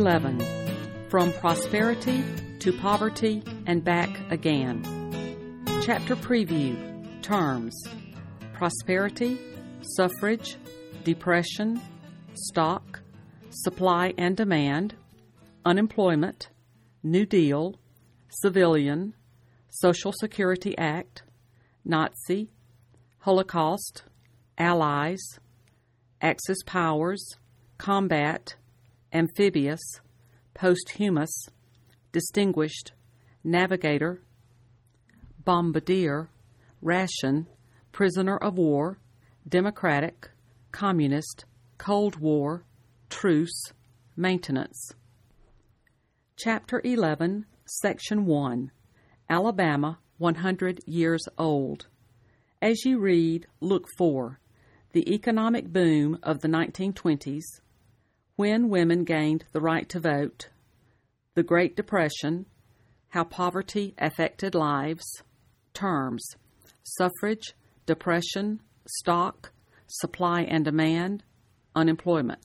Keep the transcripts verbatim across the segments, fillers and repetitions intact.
eleven. From Prosperity to Poverty and Back Again. Chapter Preview. Terms: prosperity, suffrage, depression, stock, supply and demand, unemployment, New Deal, civilian, Social Security Act, Nazi, Holocaust, Allies, Axis powers, combat, amphibious, posthumous, distinguished, navigator, bombardier, ration, prisoner of war, democratic, communist, Cold War, truce, maintenance. Chapter eleven, Section one. Alabama, one hundred years old. As you read, look for the economic boom of the nineteen twenties, when women gained the right to vote, the Great Depression, how poverty affected lives, terms: suffrage, depression, stock, supply and demand, unemployment.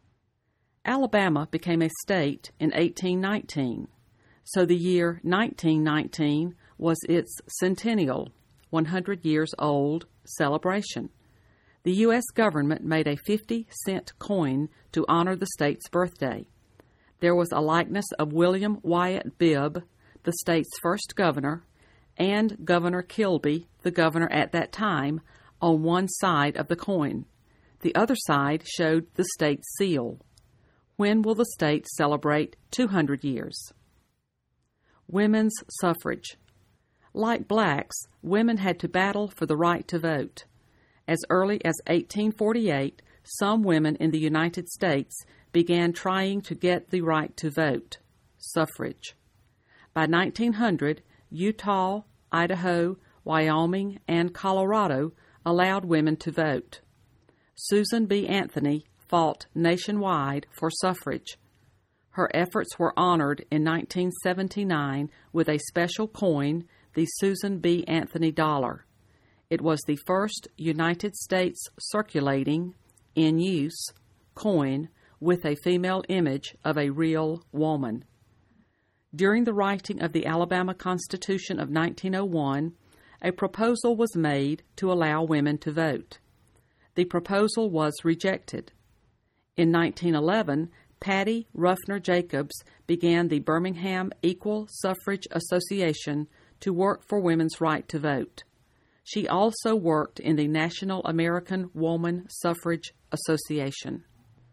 Alabama became a state in eighteen nineteen, so the year nineteen nineteen was its centennial, one hundred years old, celebration. The U S government made a fifty cent coin to honor the state's birthday. There was a likeness of William Wyatt Bibb, the state's first governor, and Governor Kilby, the governor at that time, on one side of the coin. The other side showed the state's seal. When will the state celebrate two hundred years? Women's suffrage. Like blacks, women had to battle for the right to vote. As early as eighteen forty-eight, some women in the United States began trying to get the right to vote, suffrage. By nineteen hundred, Utah, Idaho, Wyoming, and Colorado allowed women to vote. Susan B. Anthony fought nationwide for suffrage. Her efforts were honored in nineteen seventy-nine with a special coin, the Susan B. Anthony dollar. It was the first United States circulating, in use, coin with a female image of a real woman. During the writing of the Alabama Constitution of nineteen oh one, a proposal was made to allow women to vote. The proposal was rejected. In nineteen eleven, Patty Ruffner Jacobs began the Birmingham Equal Suffrage Association to work for women's right to vote. She also worked in the National American Woman Suffrage Association.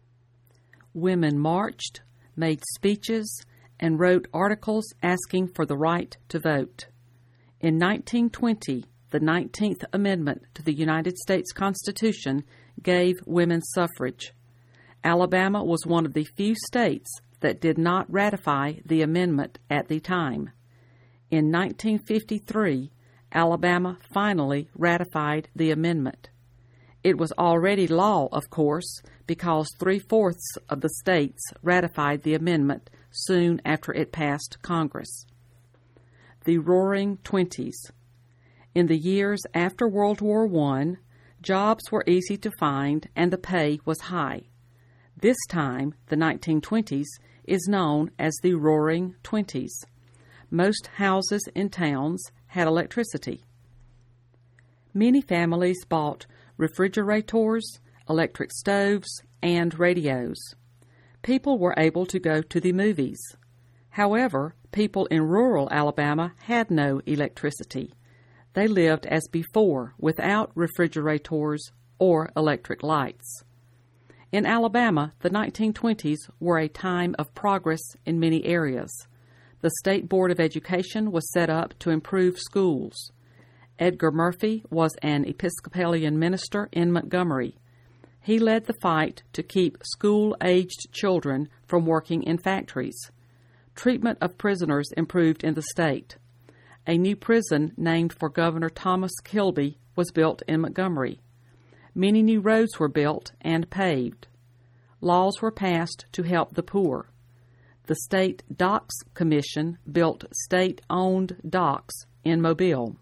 Women marched, made speeches, and wrote articles asking for the right to vote. In nineteen twenty, the nineteenth Amendment to the United States Constitution gave women suffrage. Alabama was one of the few states that did not ratify the amendment at the time. In nineteen fifty-three, Alabama finally ratified the amendment. It was already law, of course, because three-fourths of the states ratified the amendment soon after it passed Congress. The Roaring Twenties. In the years after World War One, jobs were easy to find and the pay was high. This time, the nineteen twenties, is known as the Roaring Twenties. Most houses in towns had electricity. Many families bought refrigerators, electric stoves, and radios. People were able to go to the movies. However, people in rural Alabama had no electricity. They lived as before without refrigerators or electric lights. In Alabama, the nineteen twenties were a time of progress in many areas. The State Board of Education was set up to improve schools. Edgar Murphy was an Episcopalian minister in Montgomery. He led the fight to keep school-aged children from working in factories. Treatment of prisoners improved in the state. A new prison named for Governor Thomas Kilby was built in Montgomery. Many new roads were built and paved. Laws were passed to help the poor. The State Docks Commission built state-owned docks in Mobile.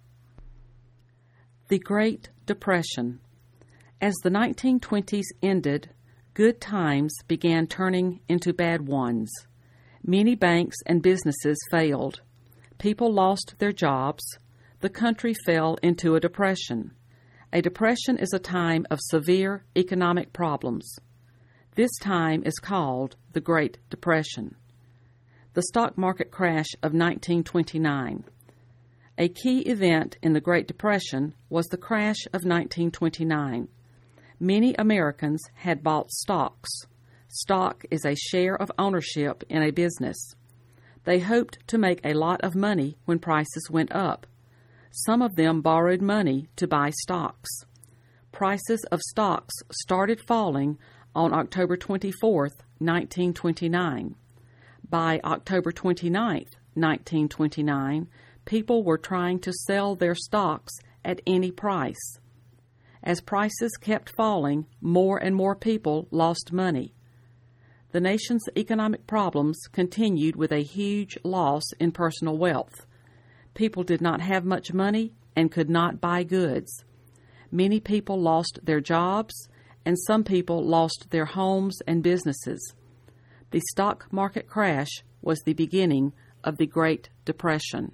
The Great Depression. As the nineteen twenties ended, good times began turning into bad ones. Many banks and businesses failed. People lost their jobs. The country fell into a depression. A depression is a time of severe economic problems. This time is called the Great Depression. The stock market crash of nineteen twenty-nine. A key event in the Great Depression was the crash of nineteen twenty-nine. Many Americans had bought stocks. Stock is a share of ownership in a business. They hoped to make a lot of money when prices went up. Some of them borrowed money to buy stocks. Prices of stocks started falling on October twenty-fourth, nineteen twenty-nine. By October twenty-ninth, nineteen twenty-nine, people were trying to sell their stocks at any price. As prices kept falling, more and more people lost money. The nation's economic problems continued with a huge loss in personal wealth. People did not have much money and could not buy goods. Many people lost their jobs, and some people lost their homes and businesses. The stock market crash was the beginning of the Great Depression.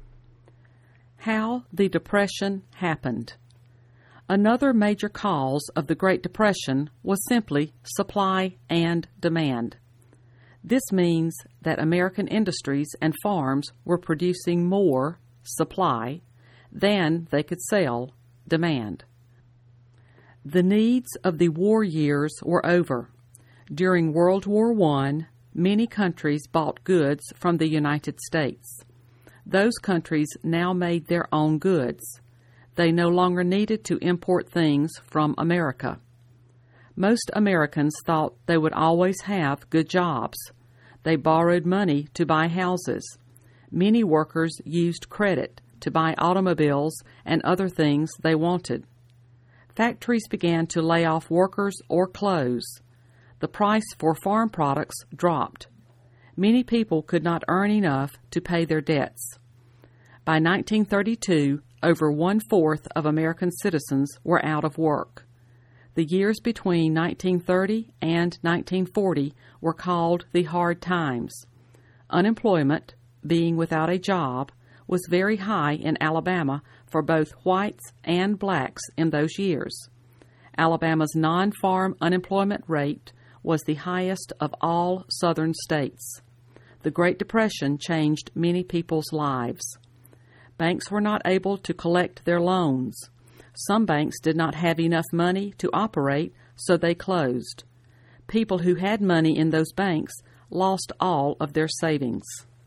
How the Depression happened. Another major cause of the Great Depression was simply supply and demand. This means that American industries and farms were producing more supply than they could sell demand. The needs of the war years were over. During World War One, many countries bought goods from the United States. Those countries now made their own goods. They no longer needed to import things from America. Most Americans thought they would always have good jobs. They borrowed money to buy houses. Many workers used credit to buy automobiles and other things they wanted. Factories began to lay off workers or close. The price for farm products dropped. Many people could not earn enough to pay their debts. By nineteen thirty-two, over one-fourth of American citizens were out of work. The years between nineteen thirty and nineteen forty were called the hard times. Unemployment, being without a job, was very high in Alabama for both whites and blacks in those years. Alabama's non-farm unemployment rate was the highest of all southern states. The Great Depression changed many people's lives. Banks were not able to collect their loans. Some banks did not have enough money to operate, so they closed. People who had money in those banks lost all of their savings.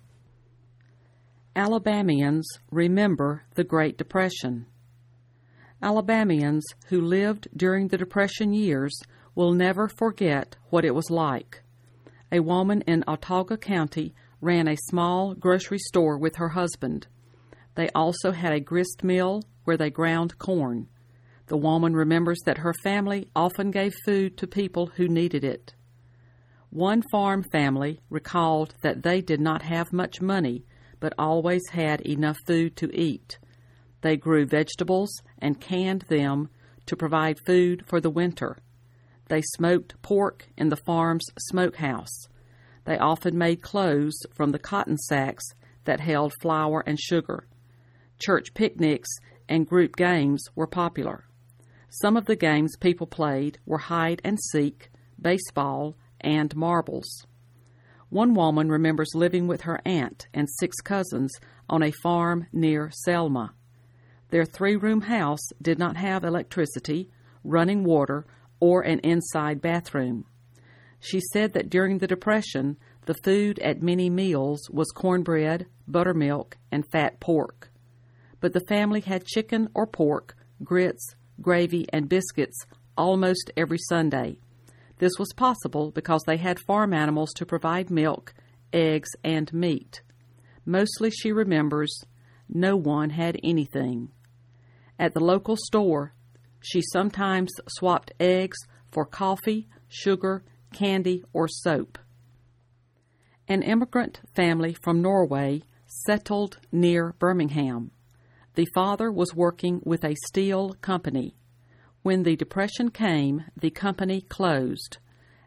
Alabamians remember the Great Depression. Alabamians who lived during the Depression years will never forget what it was like. A woman in Autauga County ran a small grocery store with her husband. They also had a grist mill where they ground corn. The woman remembers that her family often gave food to people who needed it. One farm family recalled that they did not have much money, but always had enough food to eat. They grew vegetables and canned them to provide food for the winter. They smoked pork in the farm's smokehouse. They often made clothes from the cotton sacks that held flour and sugar. Church picnics and group games were popular. Some of the games people played were hide and seek, baseball, and marbles. One woman remembers living with her aunt and six cousins on a farm near Selma. Their three-room house did not have electricity, running water, or an inside bathroom. She said that during the Depression, the food at many meals was cornbread, buttermilk, and fat pork. But the family had chicken or pork, grits, gravy, and biscuits almost every Sunday. This was possible because they had farm animals to provide milk, eggs, and meat. Mostly, she remembers, no one had anything. At the local store, she sometimes swapped eggs for coffee, sugar, candy, or soap. An immigrant family from Norway settled near Birmingham. The father was working with a steel company. When the Depression came, the company closed.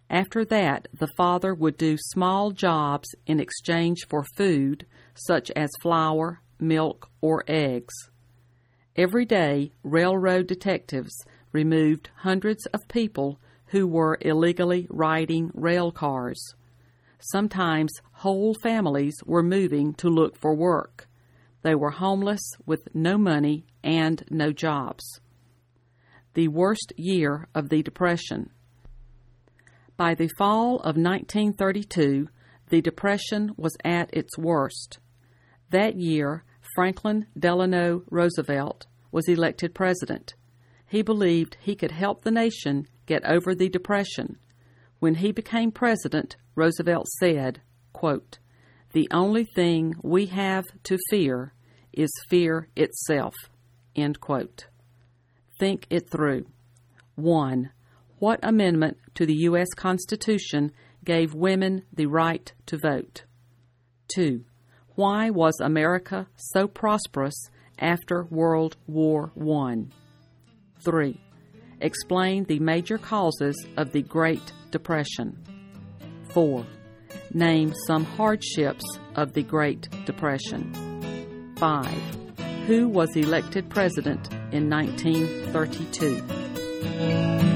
After that, the father would do small jobs in exchange for food, such as flour, milk, or eggs. Every day, railroad detectives removed hundreds of people who were illegally riding rail cars. Sometimes whole families were moving to look for work. They were homeless with no money and no jobs. The worst year of the Depression. By the fall of nineteen thirty-two, the Depression was at its worst. That year, Franklin Delano Roosevelt was elected president. He believed he could help the nation get over the Depression. When he became president, Roosevelt said, quote, "The only thing we have to fear is fear itself," end quote. Think it through. One, what amendment to the U S Constitution gave women the right to vote? Two, why was America so prosperous after World War One? Three, explain the major causes of the Great Depression. Four, name some hardships of the Great Depression. Five, who was elected president in nineteen thirty-two?